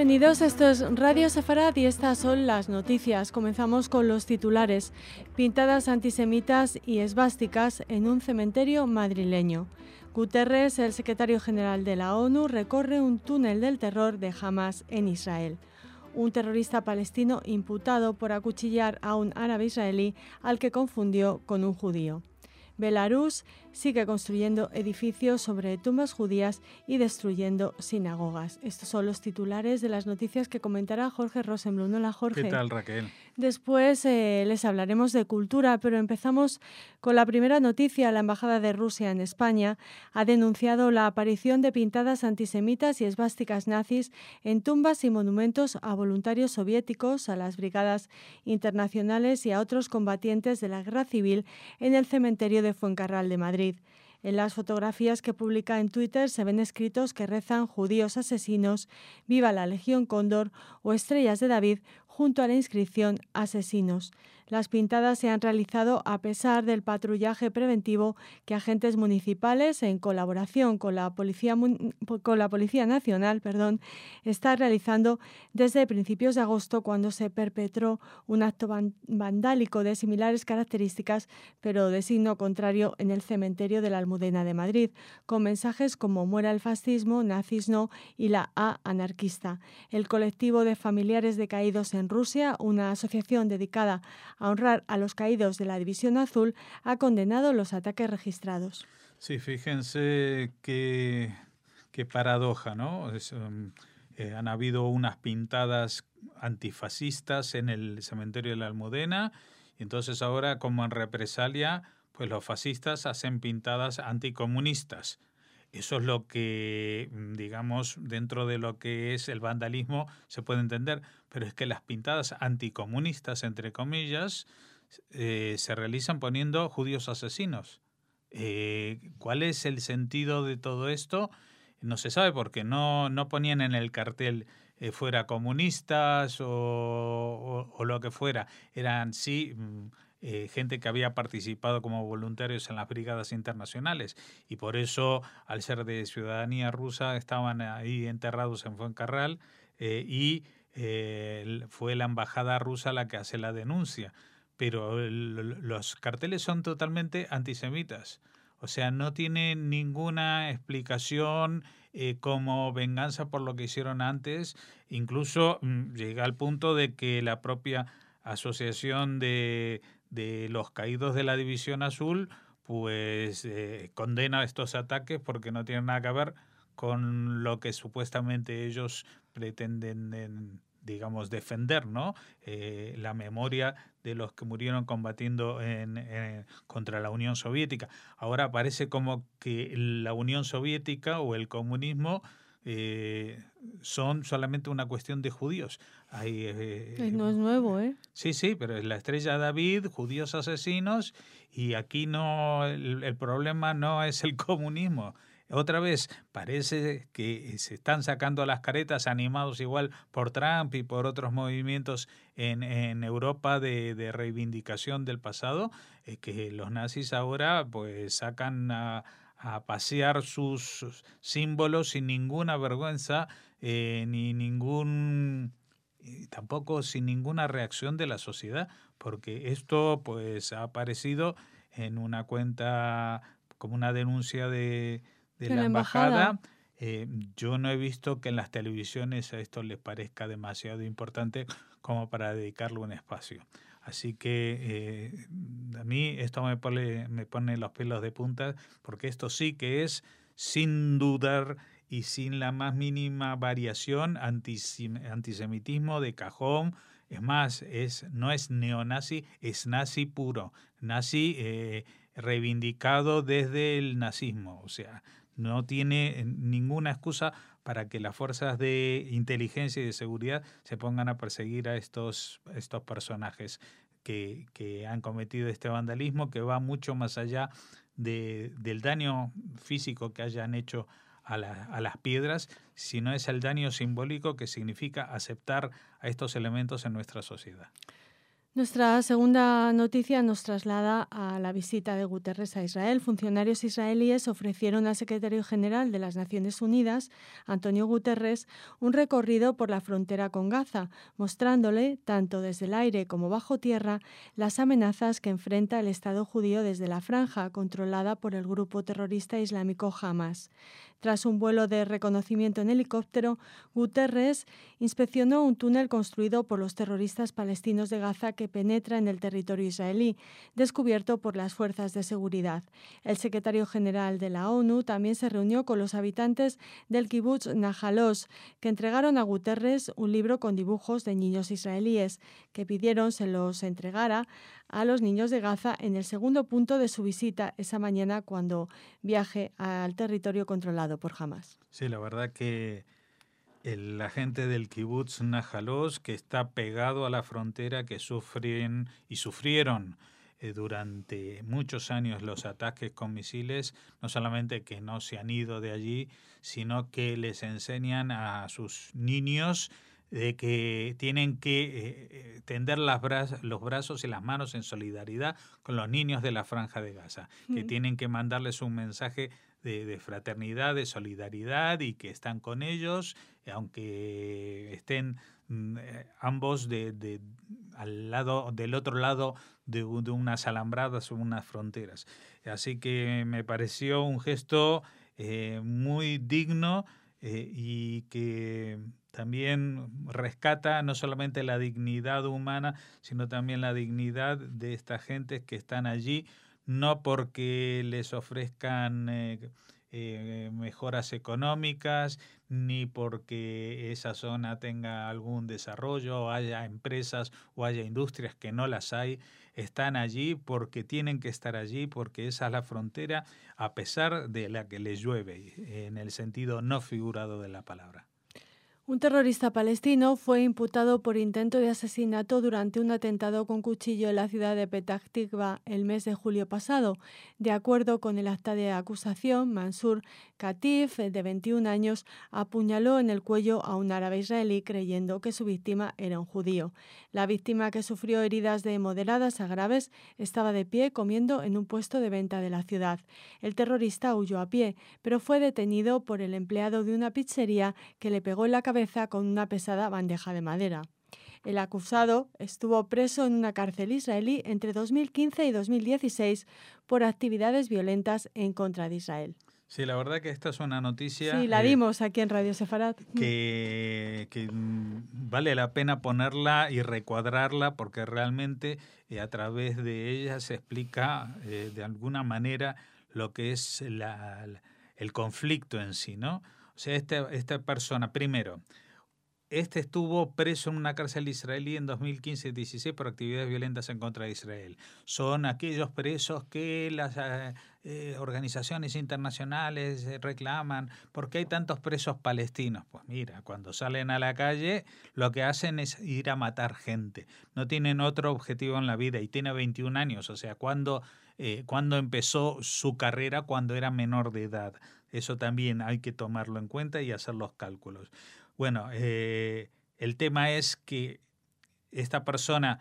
Bienvenidos, esto es Radio Sefarad y estas son las noticias. Comenzamos con los titulares. Pintadas antisemitas y esvásticas en un cementerio madrileño. Guterres, el secretario general de la ONU, recorre un túnel del terror de Hamas en Israel. Un terrorista palestino imputado por acuchillar a un árabe israelí al que confundió con un judío. Belarus sigue construyendo edificios sobre tumbas judías y destruyendo sinagogas. Estos son los titulares de las noticias que comentará Jorge Rosenblum. Hola, Jorge. ¿Qué tal, Raquel? Después les hablaremos de cultura, pero empezamos con la primera noticia. La Embajada de Rusia en España ha denunciado la aparición de pintadas antisemitas y esvásticas nazis en tumbas y monumentos a voluntarios soviéticos, a las brigadas internacionales y a otros combatientes de la Guerra Civil en el cementerio de Fuencarral de Madrid. En las fotografías que publica en Twitter se ven escritos que rezan judíos asesinos, viva la Legión Cóndor o estrellas de David junto a la inscripción asesinos. Las pintadas se han realizado a pesar del patrullaje preventivo que agentes municipales, en colaboración con la Policía Nacional, está realizando desde principios de agosto, cuando se perpetró un acto vandálico de similares características, pero de signo contrario, en el cementerio de la Almudena de Madrid, con mensajes como "Muera el fascismo", "Nazis no" y la A anarquista. El colectivo de familiares de caídos en Rusia, una asociación dedicada a honrar a los caídos de la División Azul, ha condenado los ataques registrados. Sí, fíjense qué paradoja, ¿no? Han habido unas pintadas antifascistas en el cementerio de la Almudena, y entonces ahora, como en represalia, pues los fascistas hacen pintadas anticomunistas. Eso es lo que, digamos, dentro de lo que es el vandalismo se puede entender, pero es que las pintadas anticomunistas, entre comillas, se realizan poniendo judíos asesinos. ¿Cuál es el sentido de todo esto? No se sabe, porque no ponían en el cartel fuera comunistas o lo que fuera. Eran gente que había participado como voluntarios en las brigadas internacionales, y por eso, al ser de ciudadanía rusa, estaban ahí enterrados en Fuencarral, y fue la embajada rusa la que hace la denuncia. Pero los carteles son totalmente antisemitas. O sea, no tienen ninguna explicación como venganza por lo que hicieron antes. Incluso llega al punto de que la propia asociación de los caídos de la División Azul pues condena estos ataques, porque no tienen nada que ver con lo que supuestamente ellos pretenden digamos, defender, ¿no? La memoria de los que murieron combatiendo contra la Unión Soviética. Ahora parece como que la Unión Soviética o el comunismo son solamente una cuestión de judíos. No es nuevo, ¿eh? Sí, pero es la estrella David, judíos asesinos, y aquí no, el problema no es el comunismo. Otra vez, parece que se están sacando las caretas, animados igual por Trump y por otros movimientos en Europa de reivindicación del pasado, que los nazis ahora pues sacan a pasear sus símbolos sin ninguna vergüenza, tampoco sin ninguna reacción de la sociedad, porque esto pues ha aparecido en una cuenta como una denuncia de la embajada. Yo no he visto que en las televisiones a esto les parezca demasiado importante como para dedicarle un espacio. Así que a mí esto me pone los pelos de punta, porque esto sí que es, sin dudar y sin la más mínima variación, antisemitismo de cajón. Es más, no es neonazi, es nazi puro, nazi reivindicado desde el nazismo. O sea, no tiene ninguna excusa para que las fuerzas de inteligencia y de seguridad se pongan a perseguir a estos personajes que han cometido este vandalismo, que va mucho más allá del daño físico que hayan hecho a las piedras, sino es el daño simbólico que significa aceptar a estos elementos en nuestra sociedad. Nuestra segunda noticia nos traslada a la visita de Guterres a Israel. Funcionarios israelíes ofrecieron al secretario general de las Naciones Unidas, Antonio Guterres, un recorrido por la frontera con Gaza, mostrándole, tanto desde el aire como bajo tierra, las amenazas que enfrenta el Estado judío desde la franja, controlada por el grupo terrorista islámico Hamas. Tras un vuelo de reconocimiento en helicóptero, Guterres inspeccionó un túnel construido por los terroristas palestinos de Gaza que penetra en el territorio israelí, descubierto por las fuerzas de seguridad. El secretario general de la ONU también se reunió con los habitantes del kibutz Nahal Oz, que entregaron a Guterres un libro con dibujos de niños israelíes, que pidieron se los entregara a los niños de Gaza en el segundo punto de su visita esa mañana cuando viaje al territorio controlado por Hamas. Sí, la verdad que la gente del kibutz Nahal Oz, que está pegado a la frontera, que sufrieron durante muchos años los ataques con misiles, no solamente que no se han ido de allí, sino que les enseñan a sus niños de que tienen que tender los brazos y las manos en solidaridad con los niños de la Franja de Gaza, que tienen que mandarles un mensaje de fraternidad, de solidaridad y que están con ellos, aunque estén ambos del otro lado de unas alambradas o unas fronteras. Así que me pareció un gesto muy digno y que también rescata no solamente la dignidad humana, sino también la dignidad de estas gentes que están allí, no porque les ofrezcan mejoras económicas, ni porque esa zona tenga algún desarrollo, o haya empresas o haya industrias, que no las hay. Están allí porque tienen que estar allí, porque esa es la frontera, a pesar de la que les llueve, en el sentido no figurado de la palabra. Un terrorista palestino fue imputado por intento de asesinato durante un atentado con cuchillo en la ciudad de Petah Tikva el mes de julio pasado. De acuerdo con el acta de acusación, Mansur Katif, de 21 años, apuñaló en el cuello a un árabe israelí creyendo que su víctima era un judío. La víctima, que sufrió heridas de moderadas a graves, estaba de pie comiendo en un puesto de venta de la ciudad. El terrorista huyó a pie, pero fue detenido por el empleado de una pizzería que le pegó en la cabeza con una pesada bandeja de madera. El acusado estuvo preso en una cárcel israelí entre 2015 y 2016 por actividades violentas en contra de Israel. Sí, la verdad que esta es una noticia... Sí, la dimos aquí en Radio Sefarat. Que vale la pena ponerla y recuadrarla, porque realmente a través de ella se explica de alguna manera lo que es el conflicto en sí, ¿no? O sea, esta persona, primero, estuvo preso en una cárcel israelí en 2015 y 2016 por actividades violentas en contra de Israel. Son aquellos presos que las organizaciones internacionales reclaman. ¿Por qué hay tantos presos palestinos? Pues mira, cuando salen a la calle lo que hacen es ir a matar gente. No tienen otro objetivo en la vida, y tiene 21 años. O sea, cuando empezó su carrera, cuando era menor de edad. Eso también hay que tomarlo en cuenta y hacer los cálculos. Bueno, el tema es que esta persona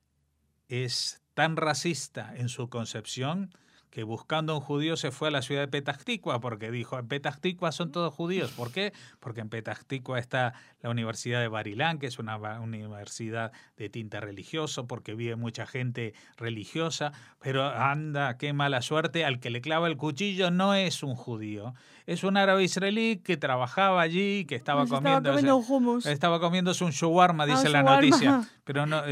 es tan racista en su concepción que buscando un judío se fue a la ciudad de Petah Tikva, porque dijo, en Petah Tikva son todos judíos. ¿Por qué? Porque en Petah Tikva está la Universidad de Bar Ilan, que es una universidad de tinte religioso, porque vive mucha gente religiosa, pero anda, qué mala suerte, al que le clava el cuchillo no es un judío, es un árabe israelí que trabajaba allí, que estaba comiendo un hummus. Estaba comiéndose un shawarma, dice la noticia, pero no,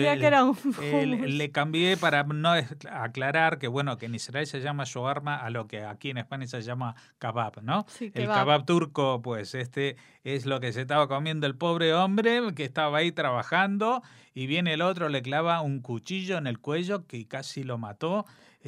le cambié para no aclarar que, bueno, que en Israel se llama shawarma a lo que aquí en España se llama kebab, ¿no? Sí, el kebab turco, pues es lo que se estaba comiendo el pobre hombre que estaba ahí trabajando, y viene el otro, le clava un cuchillo en el cuello que casi lo mató,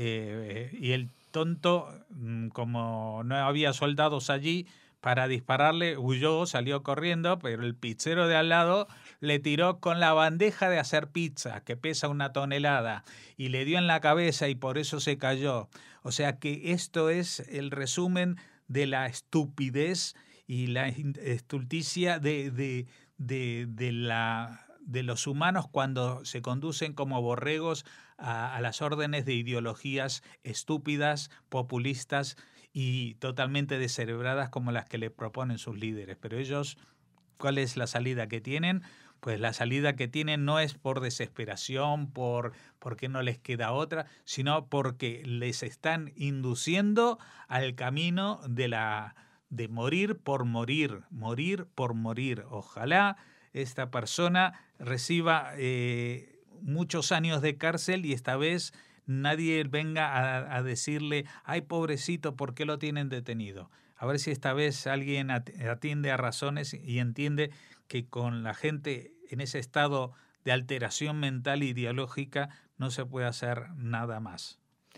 y el tonto, como no había soldados allí para dispararle, huyó, salió corriendo, pero el pizzero de al lado le tiró con la bandeja de hacer pizza, que pesa 1 tonelada, y le dio en la cabeza y por eso se cayó. O sea que esto es el resumen de la estupidez y la estulticia de de los humanos cuando se conducen como borregos a las órdenes de ideologías estúpidas, populistas y totalmente descerebradas como las que le proponen sus líderes. Pero ellos, ¿cuál es la salida que tienen? Pues la salida que tienen no es por desesperación, porque no les queda otra, sino porque les están induciendo al camino de morir por morir, morir por morir. Ojalá esta persona reciba muchos años de cárcel y esta vez nadie venga a decirle, ay, pobrecito, ¿por qué lo tienen detenido? A ver si esta vez alguien atiende a razones y entiende que con la gente en ese estado de alteración mental e ideológica no se puede hacer nada más.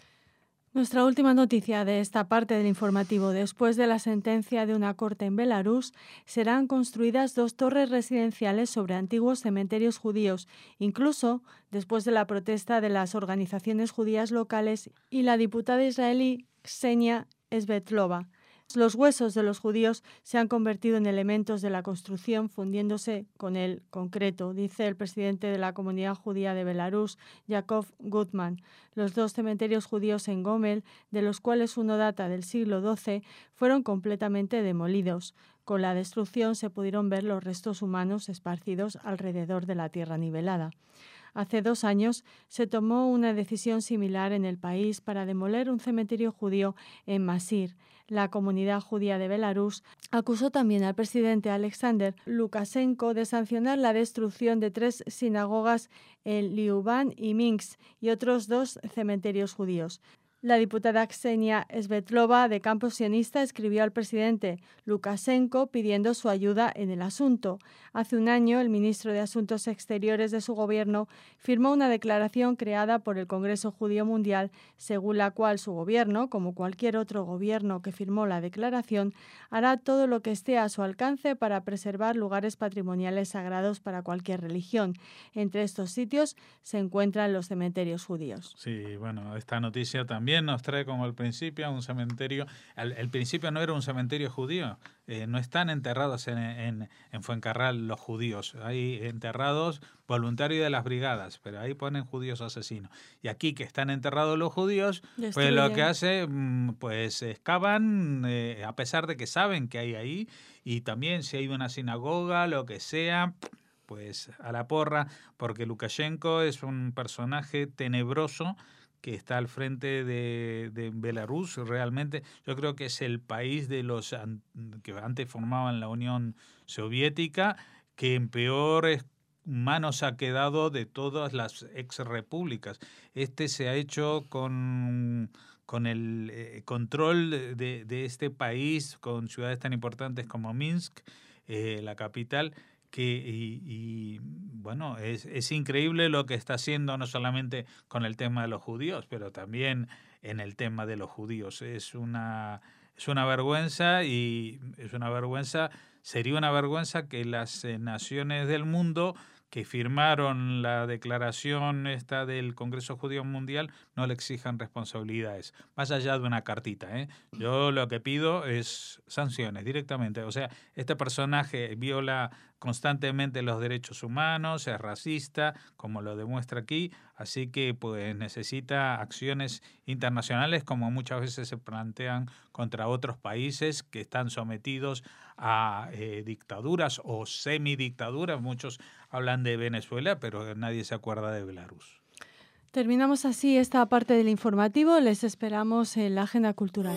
Nuestra última noticia de esta parte del informativo. Después de la sentencia de una corte en Belarus, serán construidas 2 torres residenciales sobre antiguos cementerios judíos, incluso después de la protesta de las organizaciones judías locales y la diputada israelí Ksenia Svetlova. Los huesos de los judíos se han convertido en elementos de la construcción fundiéndose con el concreto, dice el presidente de la comunidad judía de Belarus, Yakov Gutman. Los 2 cementerios judíos en Gomel, de los cuales uno data del siglo XII, fueron completamente demolidos. Con la destrucción se pudieron ver los restos humanos esparcidos alrededor de la tierra nivelada. Hace 2 años se tomó una decisión similar en el país para demoler un cementerio judío en Masir. La comunidad judía de Belarus acusó también al presidente Alexander Lukashenko de sancionar la destrucción de 3 sinagogas en Lyuban y Minsk y otros 2 cementerios judíos. La diputada Ksenia Svetlova, de campo sionista, escribió al presidente Lukashenko pidiendo su ayuda en el asunto. Hace un año, el ministro de Asuntos Exteriores de su gobierno firmó una declaración creada por el Congreso Judío Mundial, según la cual su gobierno, como cualquier otro gobierno que firmó la declaración, hará todo lo que esté a su alcance para preservar lugares patrimoniales sagrados para cualquier religión. Entre estos sitios se encuentran los cementerios judíos. Sí, bueno, esta noticia también nos trae como al principio un cementerio. Al principio no era un cementerio judío, no están enterrados en Fuencarral los judíos, hay enterrados voluntarios de las brigadas, pero ahí ponen judíos asesinos. Y aquí que están enterrados los judíos, pues lo que hace, pues excavan, a pesar de que saben que hay ahí, y también si hay una sinagoga, lo que sea, pues a la porra, porque Lukashenko es un personaje tenebroso que está al frente de Belarus. Realmente yo creo que es el país de los que antes formaban la Unión Soviética que en peores manos ha quedado de todas las ex repúblicas. Este se ha hecho con el control de este país, con ciudades tan importantes como Minsk, la capital, y bueno, es increíble lo que está haciendo, no solamente con el tema de los judíos, pero también en el tema de los judíos. Es una vergüenza, y sería una vergüenza que las naciones del mundo que firmaron la declaración esta del Congreso Judío Mundial no le exijan responsabilidades, más allá de una cartita, ¿eh? Yo lo que pido es sanciones directamente. O sea, este personaje viola constantemente los derechos humanos, es racista, como lo demuestra aquí, así que pues necesita acciones internacionales como muchas veces se plantean contra otros países que están sometidos a dictaduras o semidictaduras. Muchos hablan de Venezuela, pero nadie se acuerda de Belarus. Terminamos así esta parte del informativo. Les esperamos en la agenda cultural.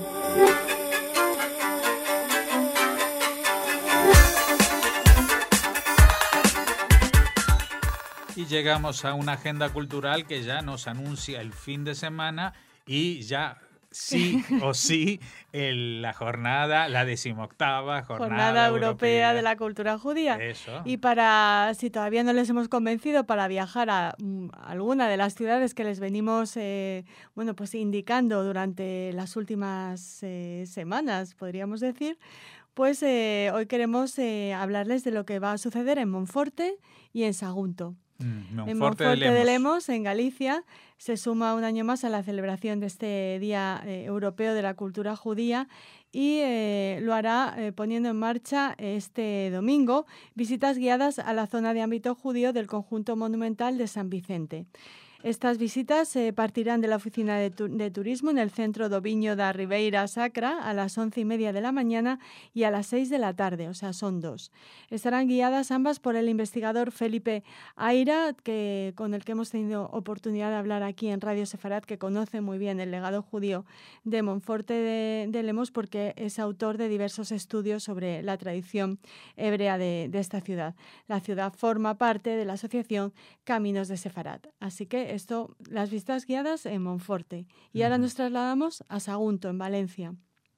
Y llegamos a una agenda cultural que ya nos anuncia el fin de semana y ya sí o sí la 18ª Jornada Europea de la Cultura Judía. Eso. Y si todavía no les hemos convencido para viajar a alguna de las ciudades que les venimos pues indicando durante las últimas semanas, podríamos decir, pues hoy queremos hablarles de lo que va a suceder en Monforte y en Sagunto. En Monforte de Lemos, en Galicia, se suma un año más a la celebración de este Día Europeo de la Cultura Judía y lo hará poniendo en marcha este domingo visitas guiadas a la zona de ámbito judío del conjunto monumental de San Vicente. Estas visitas partirán de la oficina de turismo en el centro do Viño da Ribeira Sacra a las 11:30 de la mañana y a las 6 de la tarde, o sea, son 2. Estarán guiadas ambas por el investigador Felipe Aira, con el que hemos tenido oportunidad de hablar aquí en Radio Sefarat, que conoce muy bien el legado judío de Monforte de Lemos porque es autor de diversos estudios sobre la tradición hebrea de esta ciudad. La ciudad forma parte de la asociación Caminos de Sefarat. Así que las visitas guiadas en Monforte. Y ahora nos trasladamos a Sagunto, en Valencia.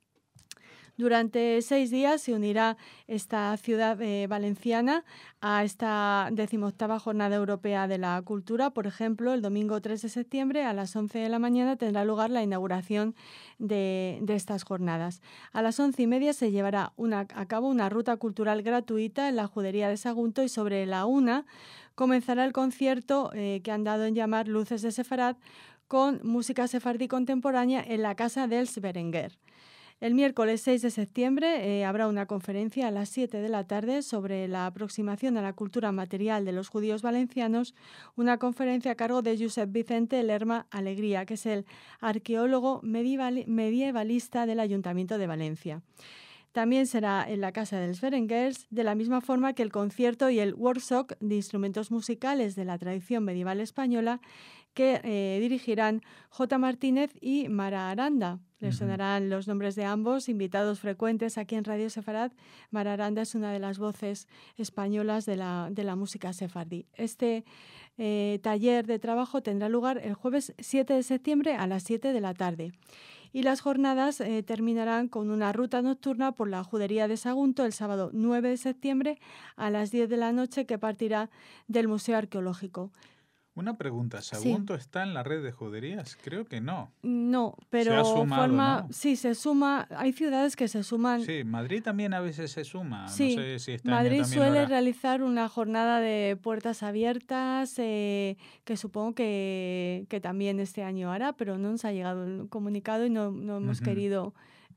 Durante 6 días se unirá esta ciudad valenciana a esta 18ª Jornada Europea de la Cultura. Por ejemplo, el domingo 3 de septiembre a las 11 de la mañana tendrá lugar la inauguración de estas jornadas. A las 11:30 se llevará a cabo una ruta cultural gratuita en la Judería de Sagunto y sobre la 1 comenzará el concierto que han dado en llamar Luces de Sefarat con música sefardí contemporánea en la Casa dels Berenguer. El miércoles 6 de septiembre habrá una conferencia a las 7 de la tarde sobre la aproximación a la cultura material de los judíos valencianos, una conferencia a cargo de Josep Vicente Lerma Alegría, que es el arqueólogo medievalista del Ayuntamiento de Valencia. También será en la Casa dels Berenguers, de la misma forma que el concierto y el workshop de instrumentos musicales de la tradición medieval española que dirigirán J. Martínez y Mara Aranda. Les sonarán los nombres de ambos, invitados frecuentes aquí en Radio Sefarat. Mara Aranda es una de las voces españolas de la música sefardí. Este taller de trabajo tendrá lugar el jueves 7 de septiembre a las 7 de la tarde. Y las jornadas terminarán con una ruta nocturna por la Judería de Sagunto el sábado 9 de septiembre a las 10 de la noche, que partirá del Museo Arqueológico. Una pregunta, ¿Sagunto está en la red de juderías? Creo que no. No, pero se ha sumado, ¿no? Sí, se suma. Hay ciudades que se suman. Sí, Madrid también a veces se suma. Sí, no sé si este Madrid año también suele realizar una jornada de puertas abiertas que supongo que también este año hará, pero no nos ha llegado el comunicado y no hemos querido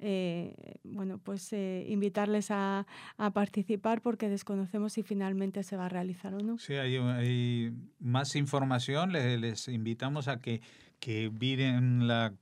invitarles a participar porque desconocemos si finalmente se va a realizar o no. Sí, hay más información. Les invitamos a que miren la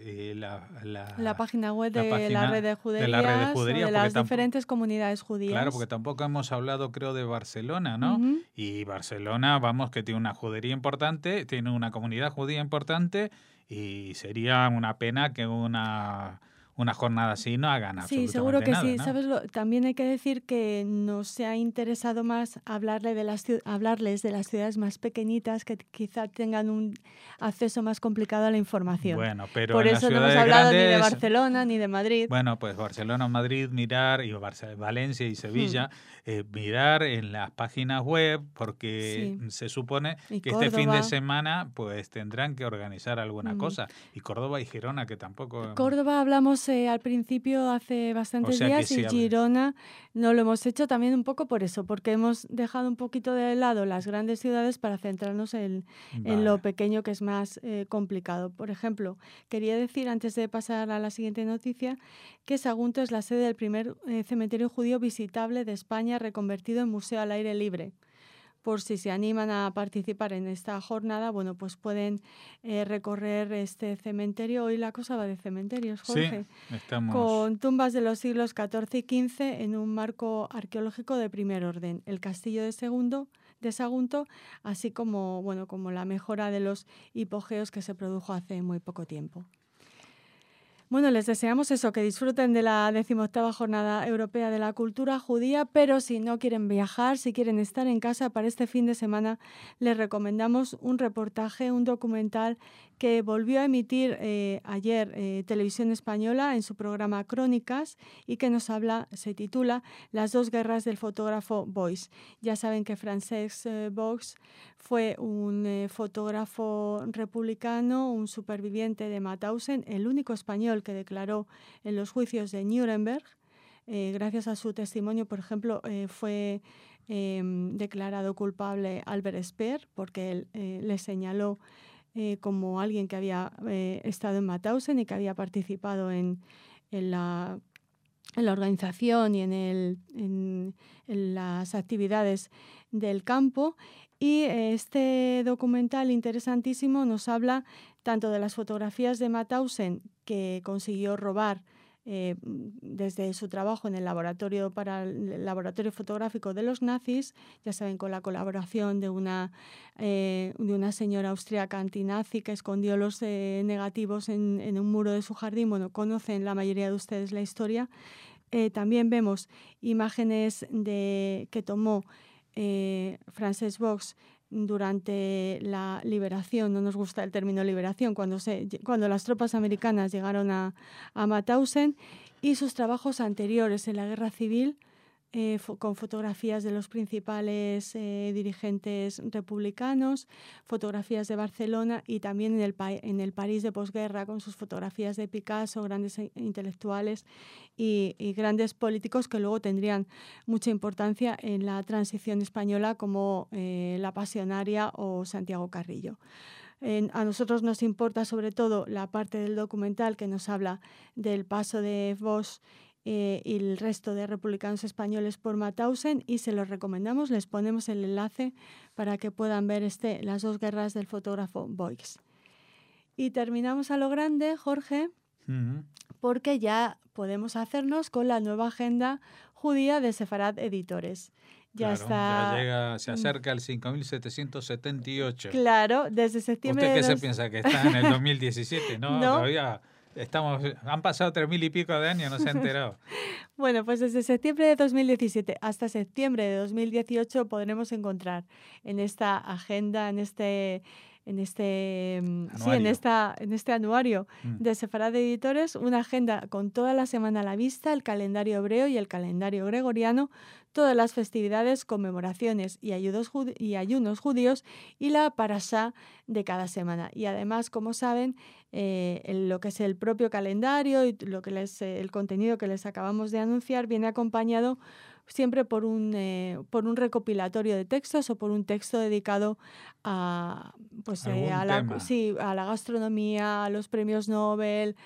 página web de la red de juderías, de las diferentes comunidades judías. Claro, porque tampoco hemos hablado, creo, de Barcelona, ¿no? Y Barcelona, vamos, que tiene una judería importante, tiene una comunidad judía importante y sería una pena que una jornada así no hagan absolutamente nada. Sí, seguro que nada, sí. ¿no? ¿Sabes? También hay que decir que nos se ha interesado más hablarles de las ciudades más pequeñitas que quizá tengan un acceso más complicado a la información. Bueno, pero por en eso las no hemos ciudades hablado grandes, ni de Barcelona ni de Madrid. Bueno, pues Barcelona, Madrid, mirar, y Valencia y Sevilla, mirar en las páginas web, porque se supone que Córdoba. este fin de semana pues tendrán que organizar alguna cosa. Y Córdoba y Girona, que tampoco... Córdoba hablamos al principio hace bastantes días y Girona no lo hemos hecho también un poco por eso, porque hemos dejado un poquito de lado las grandes ciudades para centrarnos en lo pequeño, que es más complicado. Por ejemplo, quería decir, antes de pasar a la siguiente noticia, que Sagunto es la sede del primer cementerio judío visitable de España reconvertido en museo al aire libre. Por si se animan a participar en esta jornada, bueno, pues pueden recorrer este cementerio. Hoy la cosa va de cementerios, Jorge. Sí, estamos... Con tumbas de los siglos XIV y XV en un marco arqueológico de primer orden. El castillo de Sagunto, así como la mejora de los hipogeos que se produjo hace muy poco tiempo. Bueno, les deseamos eso, que disfruten de la 18ª Jornada Europea de la Cultura Judía, pero si no quieren viajar, si quieren estar en casa para este fin de semana, les recomendamos un reportaje, un documental que volvió a emitir ayer Televisión Española en su programa Crónicas y que se titula Las dos guerras del fotógrafo Boix. Ya saben que Francesc Boix fue un fotógrafo republicano, un superviviente de Mauthausen, el único español que declaró en los juicios de Nuremberg gracias a su testimonio, por ejemplo, fue declarado culpable Albert Speer, porque él le señaló como alguien que había estado en Mauthausen y que había participado en la organización y en las actividades del campo. Y este documental interesantísimo nos habla tanto de las fotografías de Mauthausen, que consiguió robar desde su trabajo en el laboratorio fotográfico de los nazis, ya saben, con la colaboración de una señora austríaca antinazi que escondió los negativos en un muro de su jardín. Bueno, conocen la mayoría de ustedes la historia. También vemos imágenes que tomó Frances Box durante la liberación. No nos gusta el término liberación, cuando las tropas americanas llegaron a Mauthausen, y sus trabajos anteriores en la guerra civil, con fotografías de los principales dirigentes republicanos, fotografías de Barcelona, y también en el París de posguerra, con sus fotografías de Picasso, grandes intelectuales y grandes políticos que luego tendrían mucha importancia en la transición española, como la Pasionaria o Santiago Carrillo. A nosotros nos importa sobre todo la parte del documental que nos habla del paso de Bosch y el resto de republicanos españoles por Mauthausen, y se los recomendamos. Les ponemos el enlace para que puedan ver las dos guerras del fotógrafo Boix. Y terminamos a lo grande, Jorge, porque ya podemos hacernos con la nueva agenda judía de Sefarad Editores. Ya llega, se acerca el 5.778. Claro, desde septiembre. ¿Usted qué se piensa, que está en el 2017? No, todavía han pasado 3.000 y pico de años, no se ha enterado. Bueno, pues desde septiembre de 2017 hasta septiembre de 2018 podremos encontrar en esta agenda, en este anuario de Sefarad Editores, una agenda con toda la semana a la vista, el calendario hebreo y el calendario gregoriano, todas las festividades, conmemoraciones y ayunos judíos, y la parashá de cada semana. Y además, como saben, lo que es el propio calendario y lo que el contenido que les acabamos de anunciar viene acompañado siempre por un recopilatorio de textos o por un texto dedicado a la gastronomía, a los premios Nobel,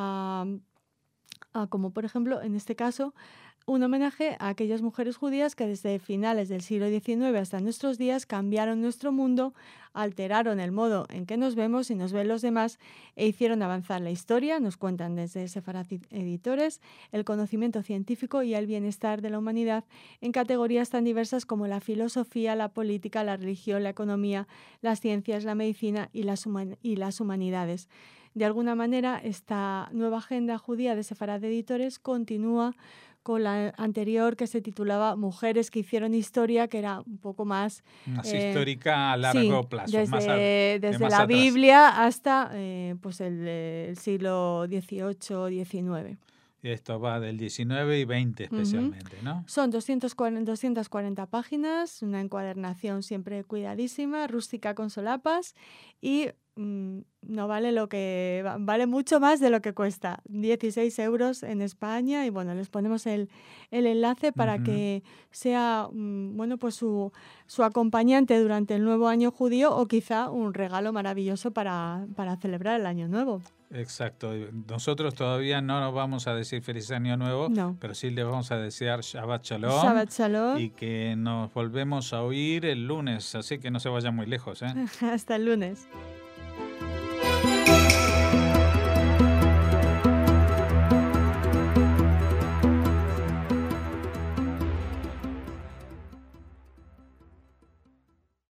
como por ejemplo en este caso un homenaje a aquellas mujeres judías que desde finales del siglo XIX hasta nuestros días cambiaron nuestro mundo, alteraron el modo en que nos vemos y nos ven los demás, e hicieron avanzar la historia, nos cuentan desde Sefarad Editores, el conocimiento científico y el bienestar de la humanidad en categorías tan diversas como la filosofía, la política, la religión, la economía, las ciencias, la medicina y las humanidades. De alguna manera, esta nueva agenda judía de Sefarad Editores continúa con la anterior, que se titulaba Mujeres que hicieron historia, que era un poco más histórica a largo plazo, desde la Biblia hasta el siglo XVIII, XIX. Y esto va del 19 y 20 especialmente, ¿no? Son 240 páginas, una encuadernación siempre cuidadísima, rústica con solapas, y no vale vale mucho más de lo que cuesta, 16 euros en España. Y bueno, les ponemos el enlace para que sea pues su acompañante durante el nuevo año judío, o quizá un regalo maravilloso para celebrar el año nuevo. Exacto. Nosotros todavía no nos vamos a decir feliz año nuevo, pero sí le vamos a desear Shabbat Shalom. Shabbat Shalom. Y que nos volvemos a oír el lunes, así que no se vayan muy lejos, ¿eh? Hasta el lunes.